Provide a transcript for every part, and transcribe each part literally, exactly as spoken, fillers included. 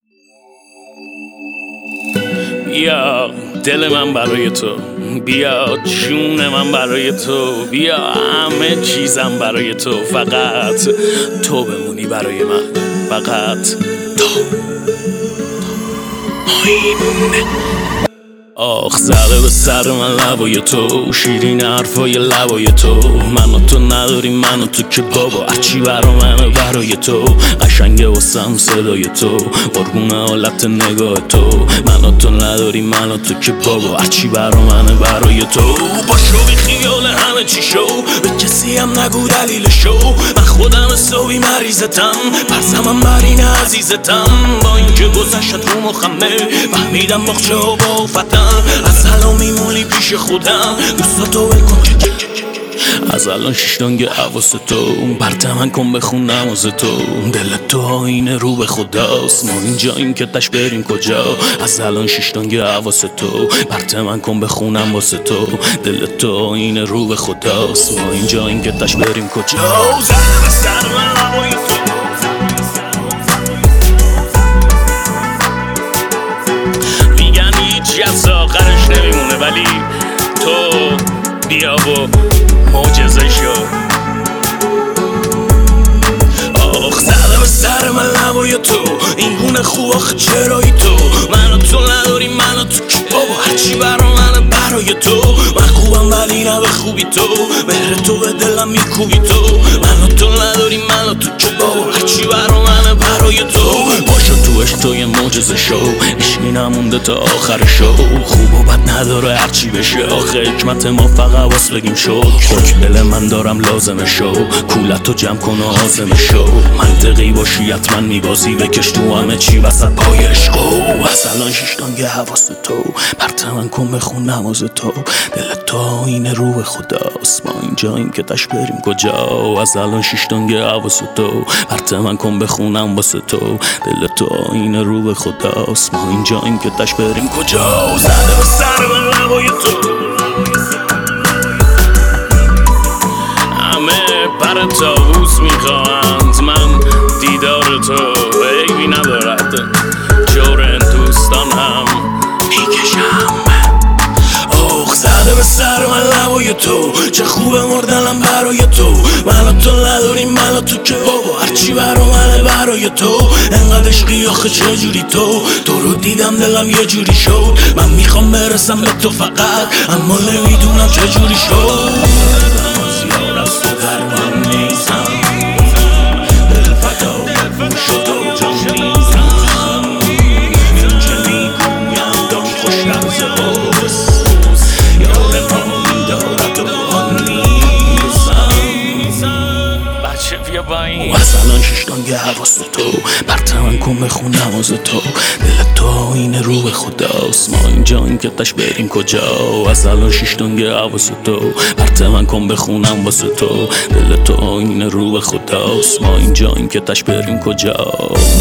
بیا دل من برای تو، بیا جون من برای تو، بیا همه چیزم برای تو، فقط تو بمونی برای من، فقط تو. آخ زده به سر من لبای تو، شیرین حرفای لبای تو، من و تو نداریم من و تو که بابا هرچی برا منه برای تو، قشنگه واسم صدای تو، قربون حالت نگاه تو، من و تو نداریم من و تو که بابا هرچی برا منه برای تو. باشو بی خیال همه چی شو، به کسی هم نگو دلیل شو، من خودم حسابی مریضتم، پرسمم بر این عزیزتم، با اینکه گذشت رو مخمه فهمیدم مخچه و با فتم، از الان میمونی پیش خودم، دوستاتو ول کن از الان شیشتانگ حواس تو، برته من کن بخونم از تو، دل تو آینه رو به خداست، ما اینجاییم که تش بریم کجا، از الان شیشتانگ حواس تو، برته من کن بخونم واسه تو، دل تو آینه رو به خداست، ما اینجاییم که تش بریم کجا. زده به سر من لبای تو، میگن هیچی از آخرش نمیمونه، ولی تو بیا و معجزه شو. آخ زده به سر من لبای تو، این گونه خوب آخه چرایی تو، من و تو نداریم من و تو که بابا هرچی برا منه برای تو، من خوبم ولی نه به خوبی تو، مهر تو به دلم میکوبی تو، من و تو نداریم من و تو که بابا هرچی برا منه برای تو. باشو تو عشق تو یه معجزه شو، عشقی نمونده تا آخر شو، خوب و بد نداره هرچی بشه، آخه حکمت ما فقط واس بگیم شو، خاک دل من دارم لازمه شو، کولتو جمع کن و آزمه شو، منطقی باشی حتما میبازی، بکش تو همه چی وسط پای عشقو، از الان شیشتانگ حواس تو، برته من کن بخون نماز تو، دل تو آینه رو به خداست، ما اینجاییم که تش بریم کجا، از الان شیشتانگ حواس تو، برته من کن بخونم واسه تو، دل تو آینه رو به خداست، ما اینجاییم که تش بریم کجا. زده به سر من لبای تو، همه پر طاووس میخواهند، من دیدار تو عیبی ندارد، جور دوستان هم میکشم. آخ زده به سر من لبای تو، چه خوبه مردنم برای تو، من و تو نداریم من و تو که بابا هرچی برا منه برای تو، انقدر عشقی آخه چجوری تو، تو رو دیدم دلم یه جوری شد، من میخوام برسم به تو فقط، اما نمیدونم چجوری شد، زیاد از تو در من نیستم، دل فدا شد و جان میزم، این که میگویم دان خوش لحظه هاست، یار ما میدارد و آن نیستم. بچه بیا با این، از الان شیشتانگ حواس تو، برته من کن بخونم از تو، دل تو آینه رو به خداست، ما اینجاییم که تش بریم کجا، از الان شیشتانگ حواس تو، برته من کن بخونم واسه تو، دل تو آینه رو به خداست، ما اینجاییم که تش بریم کجا.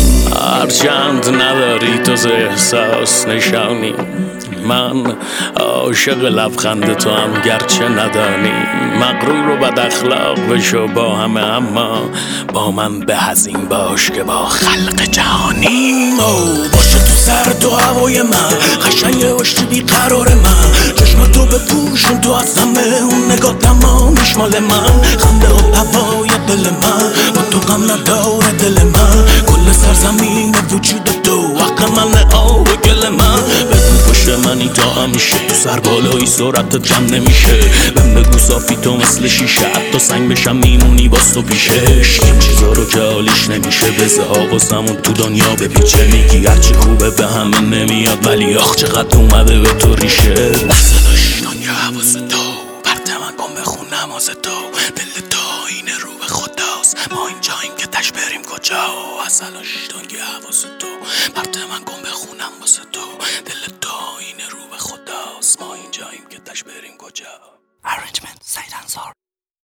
هرچند نداری تو ز احساس نشانی، من عاشق لبخند تو هم گرچه ندانی، مغرور و بد اخلاق بشو با همه، اما با من به هزین باش که با خلق جهانیم. باشه تو سر تو هوای من، قشنگ باشی بی قرار من، چشم تو بپوشون تو از همه، اون نگاه تمامیش مال من، خنده و هوای دل من، با تو غم نداره دل من، کل سرزمین وجود تو حق من آب و گل من، بگو پشت منی تا همیشه، تو سر بالایی سرعتت جمع نمیشه، بهم بگو صافی تو مثل شیشه، حتی سنگ بشم میمونی باز تو پیشش، این چیزا رو که حالیش نمیشه، بزه حواسمون تو دنیا بپیچه، میگی هرچی خوبه به همه نمیاد، ولی آخ چقدر اومده به تو ریشه. از شیشتانگ حواس تو، برته من کن بخون نماز تو، دل تو آینه رو به خداست، ما اینجاییم که تش بریم کجا، از الان شیشتانگ حواس تو، برته من کن بخونم واسه تو، دل تو آینه رو به خداست، ما اینجاییم که تش بریم کجا. Arrangement سعید انصار.